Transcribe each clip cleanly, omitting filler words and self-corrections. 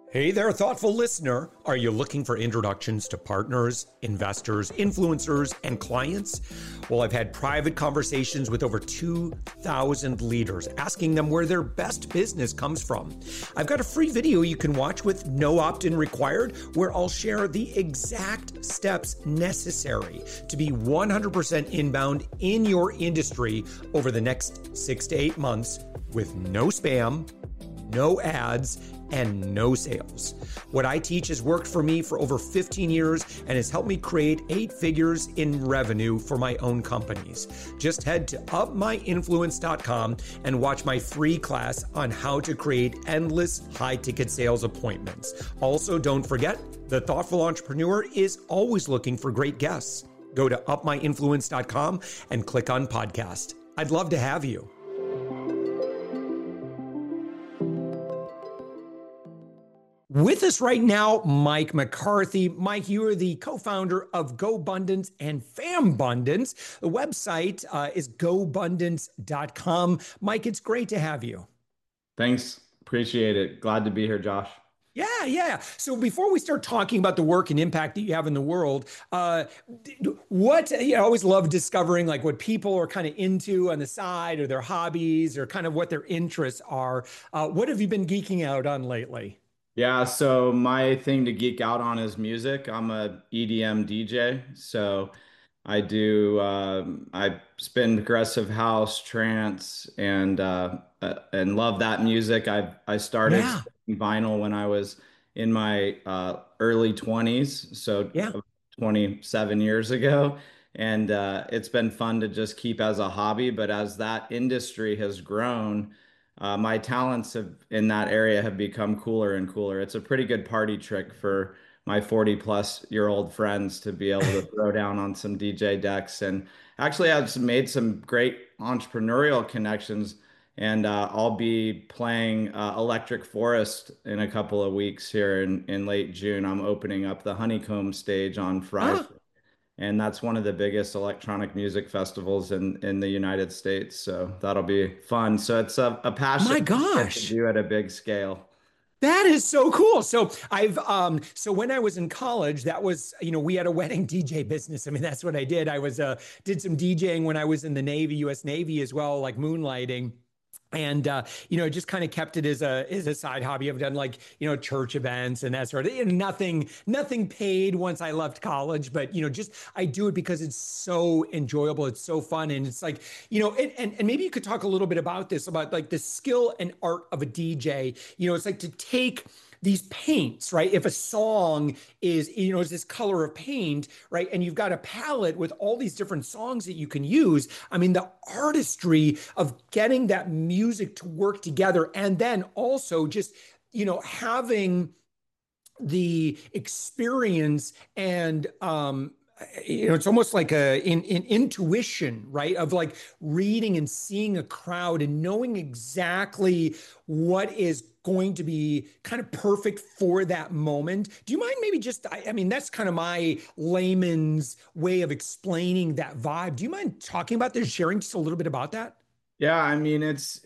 Hey there, thoughtful listener. Are you looking for introductions to partners, investors, influencers, and clients? Well, I've had private conversations with over 2,000 leaders, asking them where their best business comes from. I've got a free video you can watch with no opt-in required, where I'll share the exact steps necessary to be 100% inbound in your industry over the next 6 to 8 months with no spam, no ads, and no sales. What I teach has worked for me for over 15 years and has helped me create 8 figures in revenue for my own companies. Just head to upmyinfluence.com and watch my free class on how to create endless high-ticket sales appointments. Also, don't forget, the thoughtful entrepreneur is always looking for great guests. Go to upmyinfluence.com and click on podcast. I'd love to have you. With us right now, Mike McCarthy. Mike, you are the co-founder of GoBundance and Fambundance. The website is gobundance.com. Mike, it's great to have you. Thanks. Appreciate it. Glad to be here, Josh. Yeah. So before we start talking about the work and impact that you have in the world, I always love discovering like what people are kind of into on the side or their hobbies or kind of what their interests are. What have you been geeking out on lately? Yeah, so my thing to geek out on is music. I'm a EDM DJ, so I spin progressive house, trance, and love that music. I started Yeah, spinning vinyl when I was in my early 20s, so yeah. 27 years ago, and it's been fun to just keep as a hobby. But as that industry has grown, my talents in that area have become cooler and cooler. It's a pretty good party trick for my 40-plus-year-old friends to be able to throw down on some DJ decks. And actually, I've made some great entrepreneurial connections. And I'll be playing Electric Forest in a couple of weeks here in late June. I'm opening up the Honeycomb stage on Friday, Ah, and that's one of the biggest electronic music festivals in the United States. So that'll be fun. So it's a passion my I get to gosh. do at a big scale. That is so cool. So so when I was in college, that was, we had a wedding DJ business. I mean, that's what I did. I was did some DJing when I was in the Navy, US Navy as well, like moonlighting. And just kind of kept it as a side hobby. I've done like, church events and that sort of, nothing paid once I left college, but just I do it because it's so enjoyable. It's so fun. And it's like, and maybe you could talk a little bit about this, about like the skill and art of a DJ. It's like to take these paints, right? If a song is this color of paint, right? And you've got a palette with all these different songs that you can use. I mean, the artistry of getting that music to work together, and then also just, having the experience and it's almost like in intuition, right? Of like reading and seeing a crowd and knowing exactly what is going to be kind of perfect for that moment. Do you mind maybe just, I mean, that's kind of my layman's way of explaining that vibe. Do you mind talking about this, sharing just a little bit about that? Yeah, I mean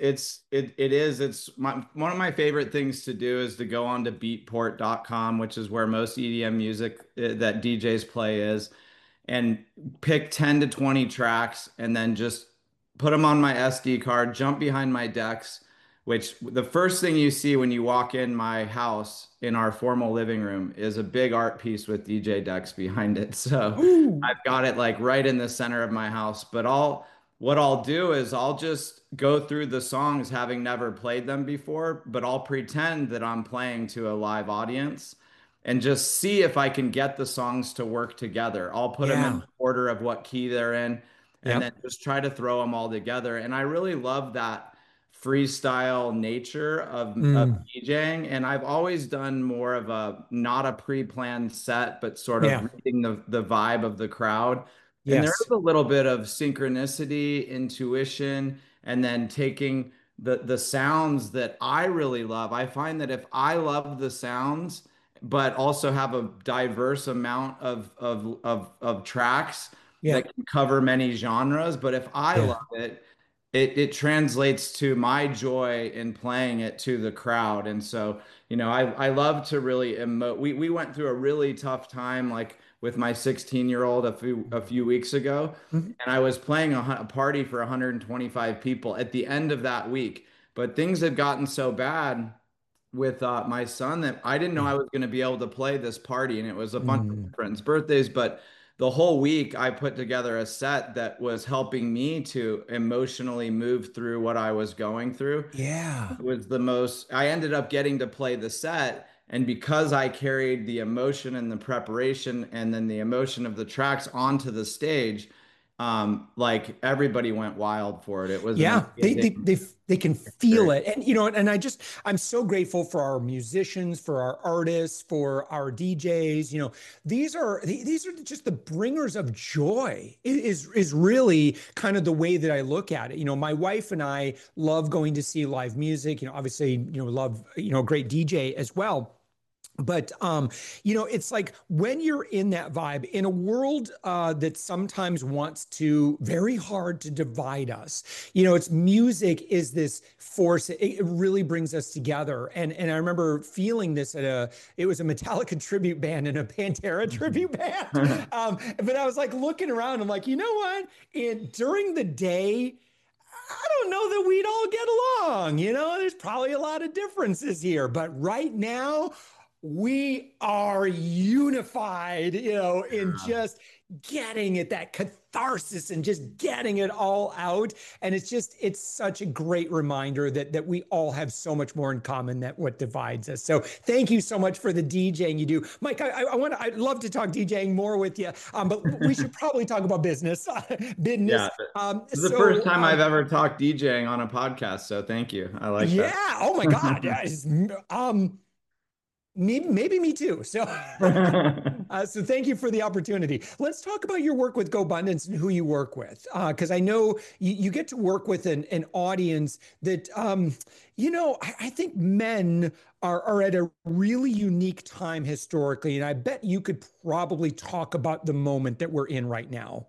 it's one of my favorite things to do is to go on to beatport.com, which is where most EDM music that DJs play is, and pick 10 to 20 tracks and then just put them on my SD card, jump behind my decks, which the first thing you see when you walk in my house in our formal living room is a big art piece with DJ decks behind it. So Ooh, I've got it like right in the center of my house, but what I'll do is I'll just go through the songs having never played them before, but I'll pretend that I'm playing to a live audience and just see if I can get the songs to work together. I'll put them in yeah. order of what key they're in and then Yep. just try to throw them all together. And I really love that freestyle nature of Mm, DJing. And I've always done more of a not a pre-planned set, but sort of yeah. reading the vibe of the crowd. And there is Yes. a little bit of synchronicity, intuition, and then taking the sounds that I really love. I find that if I love the sounds, but also have a diverse amount of tracks Yeah. that can cover many genres, but if I Yeah. love it, it translates to my joy in playing it to the crowd. And so, I love to really emote. We went through a really tough time, like with my 16-year-old a few weeks ago, Mhm. and I was playing a party for 125 people at the end of that week. But things had gotten so bad with my son that I didn't know I Yeah. was going to be able to play this party, and it was a bunch of Mm. friends' birthdays. But the whole week, I put together a set that was helping me to emotionally move through what I was going through. Yeah. It was the most, I ended up getting to play the set. And because I carried the emotion and the preparation and then the emotion of the tracks onto the stage, like everybody went wild for it. It was an Yeah, they they amazing they they can feel experience. it, and and I'm so grateful for our musicians, for our artists, for our DJs. These are just the bringers of joy. It is really kind of the way that I look at it. My wife and I love going to see live music. Obviously, love a great DJ as well. But it's like when you're in that vibe in a world that sometimes wants to very hard to divide us. It's music is this force. It really brings us together. And I remember feeling this it was a Metallica tribute band and a Pantera tribute band. But I was like looking around. I'm like, you know what? During the day, I don't know that we'd all get along. There's probably a lot of differences here, but right now we are unified, in just getting at that catharsis and just getting it all out. And it's such a great reminder that we all have so much more in common than what divides us. So thank you so much for the DJing you do. Mike, I'd love to talk DJing more with you, but we should probably talk about business, business. Yeah, Um, this is the first so, time I've um, ever talked DJing on a podcast, so thank you. I like that. yeah. Oh my God. Yeah. Maybe me too. So, so thank you for the opportunity. Let's talk about your work with GoBundance and who you work with, because I know you get to work with an audience that, I think men are at a really unique time historically, and I bet you could probably talk about the moment that we're in right now,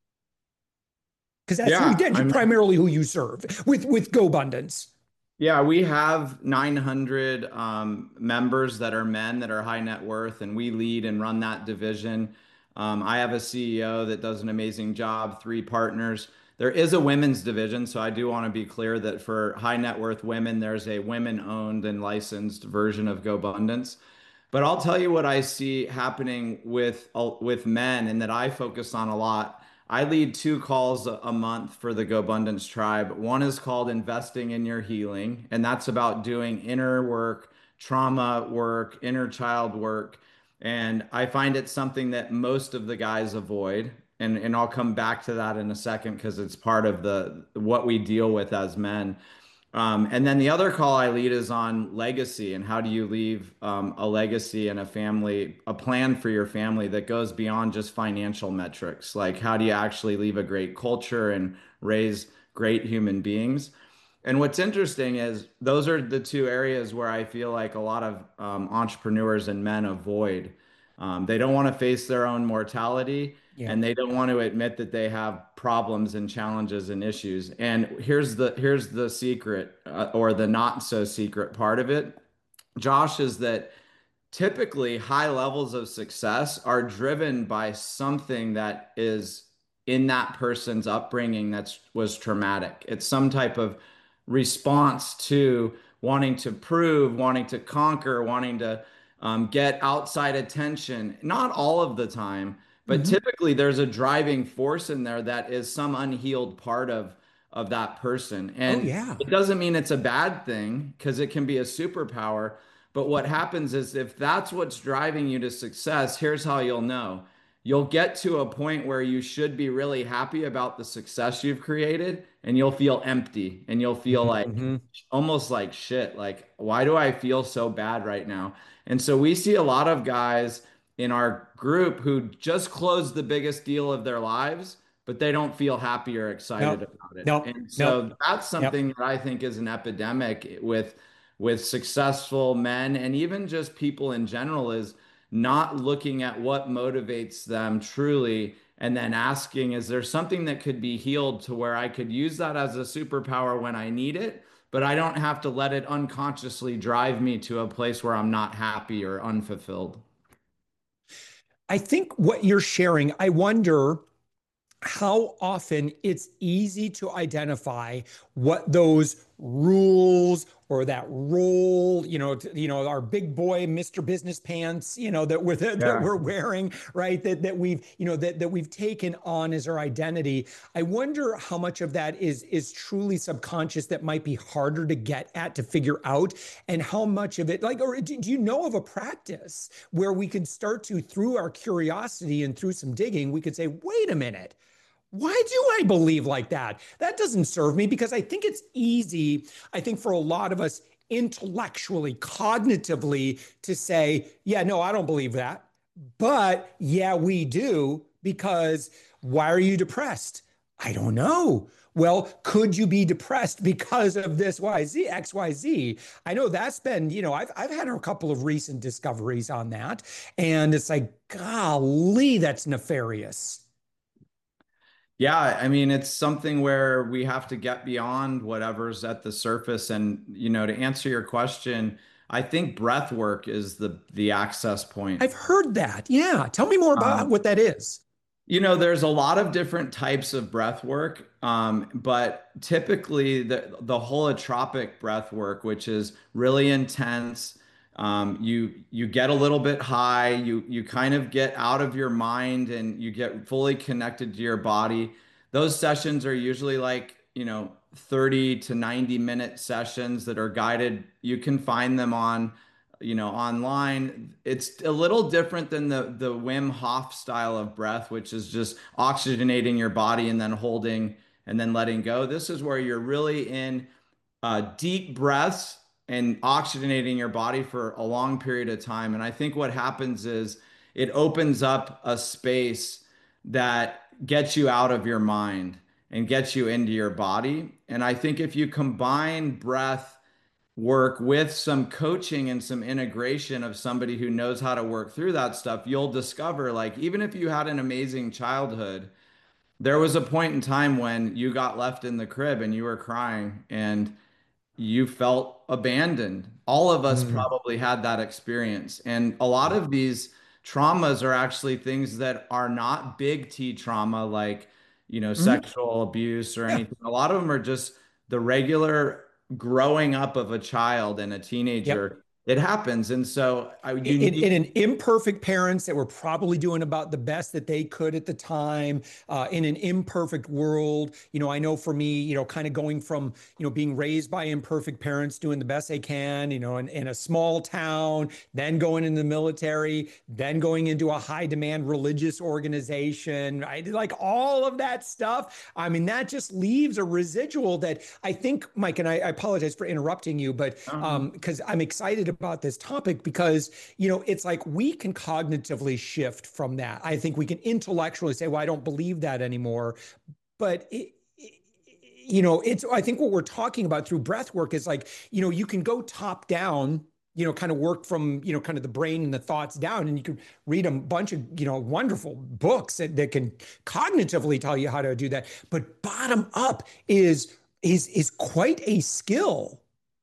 because that's Yeah, again primarily who you serve with GoBundance. yeah, we have 900 members that are men that are high net worth, and we lead and run that division. I have a CEO that does an amazing job, three partners. There is a women's division, so I do want to be clear that for high net worth women, there's a women owned and licensed version of GoBundance. But I'll tell you what I see happening with men and that I focus on a lot. I lead two calls a month for the GoBundance tribe. One is called Investing in Your Healing, and that's about doing inner work, trauma work, inner child work. And I find it something that most of the guys avoid. And I'll come back to that in a second because it's part of the what we deal with as men. And then the other call I lead is on legacy and how do you leave a legacy and a family, a plan for your family that goes beyond just financial metrics. Like, how do you actually leave a great culture and raise great human beings? And what's interesting is those are the two areas where I feel like a lot of entrepreneurs and men avoid. They don't want to face their own mortality Yeah. and they don't want to admit that they have problems and challenges and issues. And here's the secret or the not so secret part of it, Josh, is that typically high levels of success are driven by something that is in that person's upbringing that was traumatic. It's some type of response to wanting to prove, wanting to conquer, wanting to get outside attention. Not all of the time, but Hmm. typically there's a driving force in there that is some unhealed part of that person. Oh And yeah. it doesn't mean it's a bad thing because it can be a superpower. But what happens is if that's what's driving you to success, here's how you'll know. You'll get to a point where you should be really happy about the success you've created, and you'll feel empty and you'll feel like Hmm. almost like shit. Like, why do I feel so bad right now? And so we see a lot of guys in our group who just closed the biggest deal of their lives, but they don't feel happy or excited Nope. about it. Nope. And Nope. so that's Yep. something that I think is an epidemic with successful men and even just people in general is not looking at what motivates them truly, and then asking, is there something that could be healed to where I could use that as a superpower when I need it, but I don't have to let it unconsciously drive me to a place where I'm not happy or unfulfilled. I think what you're sharing, I wonder how often it's easy to identify what those rules or that role, our big boy Mr. Business Pants, that Yeah. we're wearing, right? That we've, that we've taken on as our identity. I wonder how much of that is truly subconscious that might be harder to get at to figure out, and how much of it, like, or do you know of a practice where we could start to, through our curiosity and through some digging, we could say, wait a minute, why do I believe like that? That doesn't serve me, because I think it's easy, I think, for a lot of us intellectually, cognitively to say, yeah, no, I don't believe that. But yeah, we do, because why are you depressed? I don't know. Well, could you be depressed because of this YZ, XYZ? I know that's been, I've had a couple of recent discoveries on that. And it's like, golly, that's nefarious. Yeah, I mean, it's something where we have to get beyond whatever's at the surface. And, to answer your question, I think breath work is the access point. I've heard that. Yeah. Tell me more about Um, what that is. there's a lot of different types of breath work, but typically the holotropic breath work, which is really intense, you get a little bit high, you kind of get out of your mind and you get fully connected to your body. Those sessions are usually like, 30 to 90-minute sessions that are guided. You can find them on online. It's a little different than the Wim Hof style of breath, which is just oxygenating your body and then holding and then letting go. This is where you're really in deep breaths and oxygenating your body for a long period of time. And I think what happens is it opens up a space that gets you out of your mind and gets you into your body. And I think if you combine breath work with some coaching and some integration of somebody who knows how to work through that stuff, you'll discover, like, even if you had an amazing childhood, there was a point in time when you got left in the crib and you were crying and you felt abandoned. All of us Mm. probably had that experience. And a lot of these traumas are actually things that are not big T trauma, like, Mhm. sexual abuse or Yeah. anything. A lot of them are just the regular growing up of a child and a Yep. teenager. It happens. And so you In need, an imperfect parents that were probably doing about the best that they could at the time, in an imperfect world. I know for me, kind of going from, being raised by imperfect parents, doing the best they can, in a small town, then going in the military, then going into a high demand religious organization. I did like all of that stuff. I mean, that just leaves a residual that I think, Mike, and I apologize for interrupting you, but uh, because I'm excited about this topic, because it's like we can cognitively shift from that. I think we can intellectually say, well, I don't believe that anymore. But it's, I think what we're talking about through breath work is like, you can go top down, kind of work from, kind of the brain and the thoughts down, and you can read a bunch of, wonderful books that can cognitively tell you how to do that. But bottom up is quite a skill.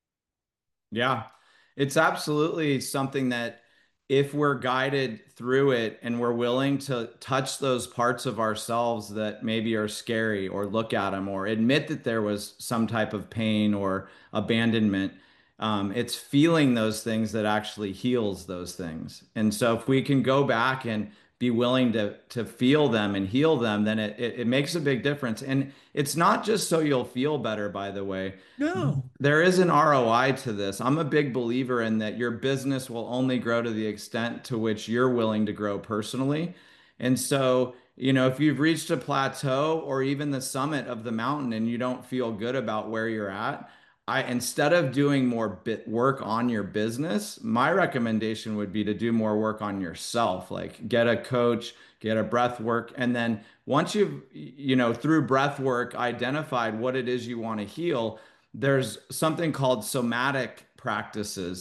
Yeah, it's absolutely something that if we're guided through it and we're willing to touch those parts of ourselves that maybe are scary, or look at them or admit that there was some type of pain or abandonment, it's feeling those things that actually heals those things. And so if we can go back and be willing to feel them and heal them, then it makes a big difference. And it's not just so you'll feel better, by the way. No. There is an ROI to this. I'm a big believer in that your business will only grow to the extent to which you're willing to grow personally. And so, if you've reached a plateau or even the summit of the mountain and you don't feel good about where you're at, instead of doing more bit work on your business, my recommendation would be to do more work on yourself. Like, get a coach, get a breath work, and then once you've, through breath work, identified what it is you want to heal, there's something called somatic practices.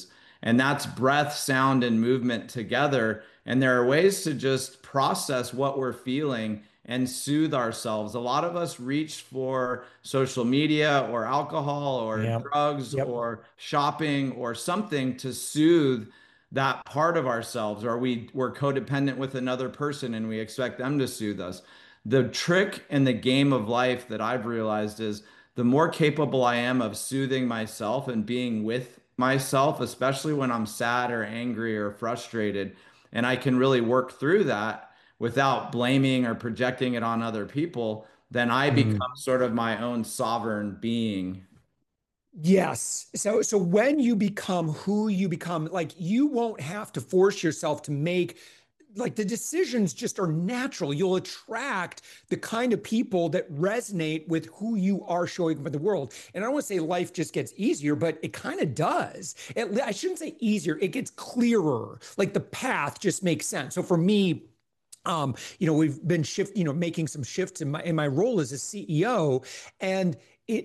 And that's breath, sound, and movement together. And there are ways to just process what we're feeling and soothe ourselves. A lot of us reach for social media or alcohol or Yeah. drugs Yep. or shopping or something to soothe that part of ourselves, or we're codependent with another person and we expect them to soothe us. The trick in the game of life that I've realized is the more capable I am of soothing myself and being with myself, especially when I'm sad or angry or frustrated, and I can really work through that without blaming or projecting it on other people, then I become Mm. sort of my own sovereign being. Yes. So when you become who you become, like you won't have to force yourself to make like the decisions just are natural. You'll attract the kind of people that resonate with who you are showing up in the world. And I don't want to say life just gets easier, but it kind of does. I shouldn't say easier, it gets clearer. Like the path just makes sense. So for me, we've been making some shifts in my role as a CEO, and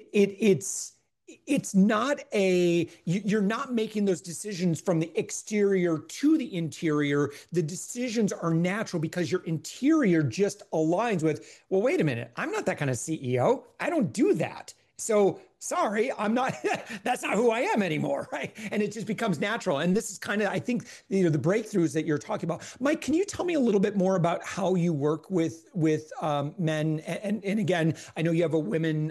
it's not you're not making those decisions from the exterior to the interior. The decisions are natural because your interior just aligns with, well, wait a minute, I'm not that kind of CEO. I don't do that. So sorry, I'm not, that's not who I am anymore. Right. And it just becomes natural. And this is kind of, I think, the breakthroughs that you're talking about. Mike, can you tell me a little bit more about how you work with men? And again, I know you have a women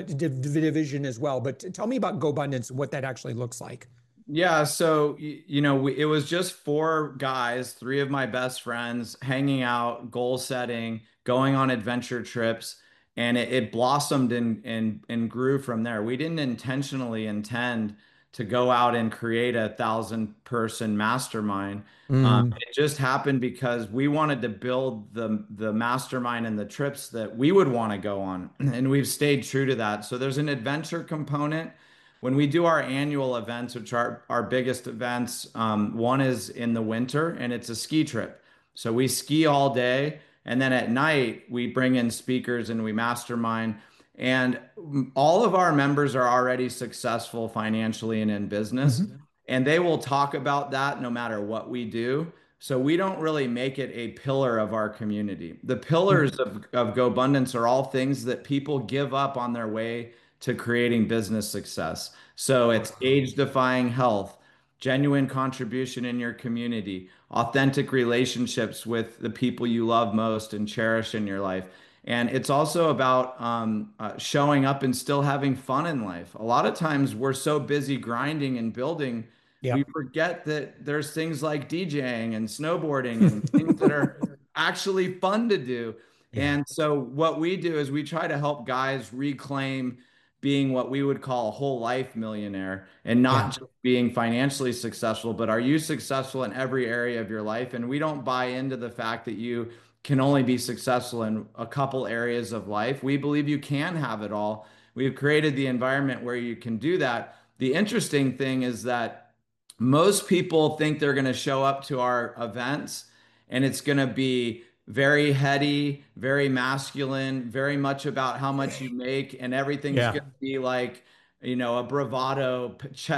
division as well, but tell me about GoBundance and what that actually looks like. Yeah, so it was just four guys, three of my best friends, hanging out, goal setting, going on adventure trips, and it blossomed and grew from there. We didn't intentionally intend to go out and create 1,000-person mastermind. Mm. It just happened because we wanted to build the mastermind and the trips that we would want to go on, and we've stayed true to that. So there's an adventure component when we do our annual events, which are our biggest events. One is in the winter and it's a ski trip. So we ski all day. And then at night, we bring in speakers and we mastermind. And all of our members are already successful financially and in business. Mhm. And they will talk about that no matter what we do. So we don't really make it a pillar of our community. The pillars Mhm. of GoBundance are all things that people give up on their way to creating business success. So it's Wow. age-defying health, genuine contribution in your community, authentic relationships with the people you love most and cherish in your life. And it's also about showing up and still having fun in life. A lot of times we're so busy grinding and building, we Yep. forget that there's things like DJing and snowboarding and things that are actually fun to do. Yeah. And so what we do is we try to help guys reclaim being what we would call a whole life millionaire and not Yeah. just being financially successful, but are you successful in every area of your life? And we don't buy into the fact that you can only be successful in a couple areas of life. We believe you can have it all. We've created the environment where you can do that. The interesting thing is that most people think they're going to show up to our events and it's going to be very heady, very masculine, very much about how much you make, and everything's Yeah. going to be like, a bravado,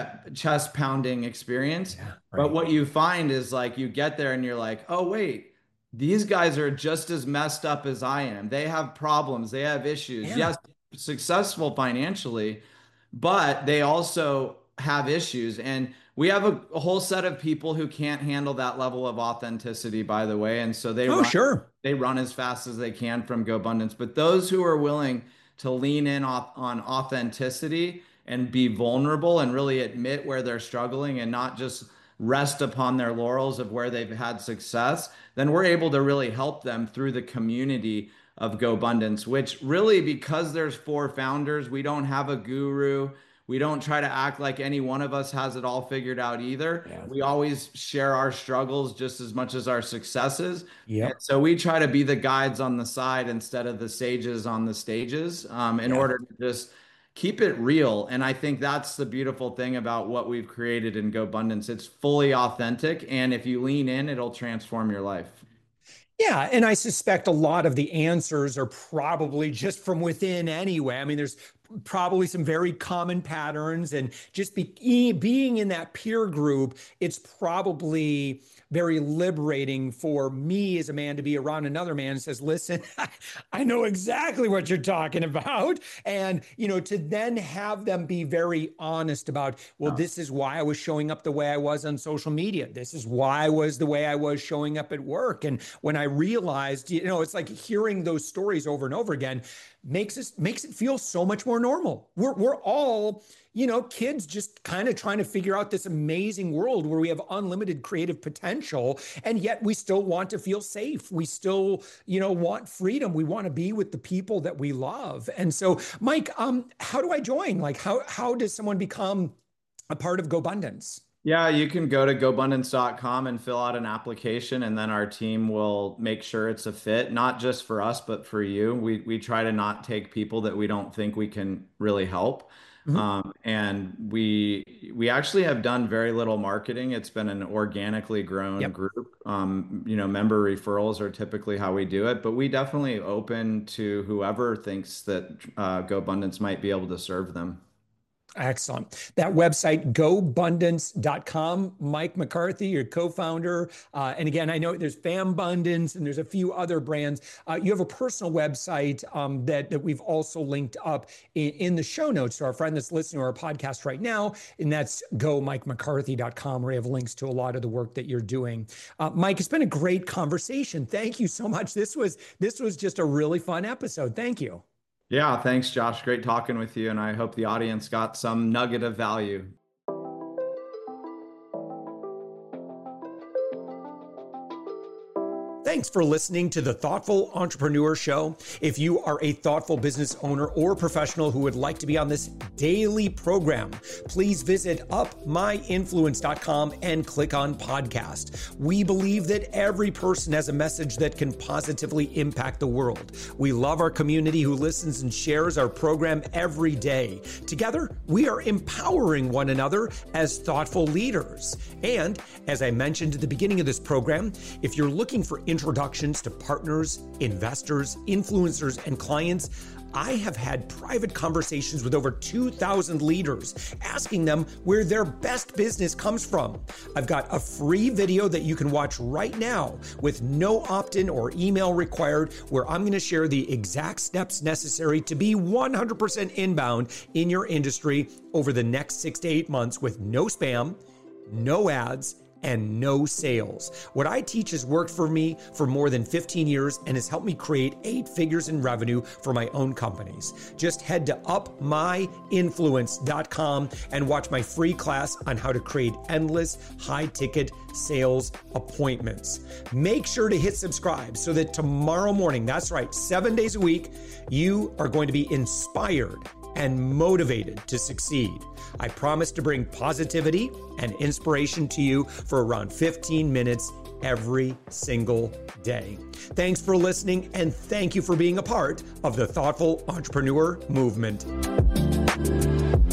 chest pounding experience. Yeah. But Right. what you find is like you get there and you're like, oh, wait, these guys are just as messed up as I am. They have problems, they have issues. Yeah. Yes, successful financially, but they also have issues. And we have a whole set of people who can't handle that level of authenticity, by the way. And so Oh, sure. they run as fast as they can from GoBundance. But those who are willing to lean in on authenticity and be vulnerable and really admit where they're struggling and not just rest upon their laurels of where they've had success, then we're able to really help them through the community of GoBundance, which really, because there's four founders, we don't have a guru. We don't try to act like any one of us has it all figured out either. Yeah. We always share our struggles just as much as our successes. And Yep. so we try to be the guides on the side instead of the sages on the stages, in Yeah. order to just keep it real. And I think that's the beautiful thing about what we've created in GoBundance. It's fully authentic. And if you lean in, it'll transform your life. Yeah, and I suspect a lot of the answers are probably just from within anyway. I mean, there's probably some very common patterns, and just being in that peer group, it's probably very liberating for me as a man to be around another man who says, listen, I know exactly what you're talking about. And, to then have them be very honest about, well, this is why I was showing up the way I was on social media. This is why I was the way I was showing up at work. And when I realized, it's like hearing those stories over and over again makes it feel so much more normal. We're all, kids just kind of trying to figure out this amazing world where we have unlimited creative potential, and yet we still want to feel safe. We still, want freedom. We want to be with the people that we love. And so, Mike, how do I join? Like, how does someone become a part of GoBundance? Yeah, you can go to gobundance.com and fill out an application, and then our team will make sure it's a fit, not just for us, but for you. We try to not take people that we don't think we can really help. And we actually have done very little marketing. It's been an organically grown group. Member referrals are typically how we do it, but we definitely open to whoever thinks that GoBundance might be able to serve them. Excellent. That website, gobundance.com. Mike McCarthy, your co-founder. And again, I know there's Fambundance and there's a few other brands. You have a personal website that we've also linked up in the show notes to our friend that's listening to our podcast right now. And that's gomikemccarthy.com, where you have links to a lot of the work that you're doing. Mike, it's been a great conversation. Thank you so much. This was just a really fun episode. Thank you. Yeah, thanks, Josh. Great talking with you. And I hope the audience got some nugget of value. Thanks for listening to the Thoughtful Entrepreneur Show. If you are a thoughtful business owner or professional who would like to be on this daily program, please visit upmyinfluence.com and click on podcast. We believe that every person has a message that can positively impact the world. We love our community who listens and shares our program every day. Together, we are empowering one another as thoughtful leaders. And as I mentioned at the beginning of this program, if you're looking for introductions to partners, investors, influencers, and clients, I have had private conversations with over 2,000 leaders, asking them where their best business comes from. I've got a free video that you can watch right now with no opt-in or email required, where I'm going to share the exact steps necessary to be 100% inbound in your industry over the next 6 to 8 months with no spam, no ads, and no sales. What I teach has worked for me for more than 15 years and has helped me create 8 figures in revenue for my own companies. Just head to upmyinfluence.com and watch my free class on how to create endless high-ticket sales appointments. Make sure to hit subscribe so that tomorrow morning, that's right, 7 days a week, you are going to be inspired and motivated to succeed. I promise to bring positivity and inspiration to you for around 15 minutes every single day. Thanks for listening, and thank you for being a part of the Thoughtful Entrepreneur Movement.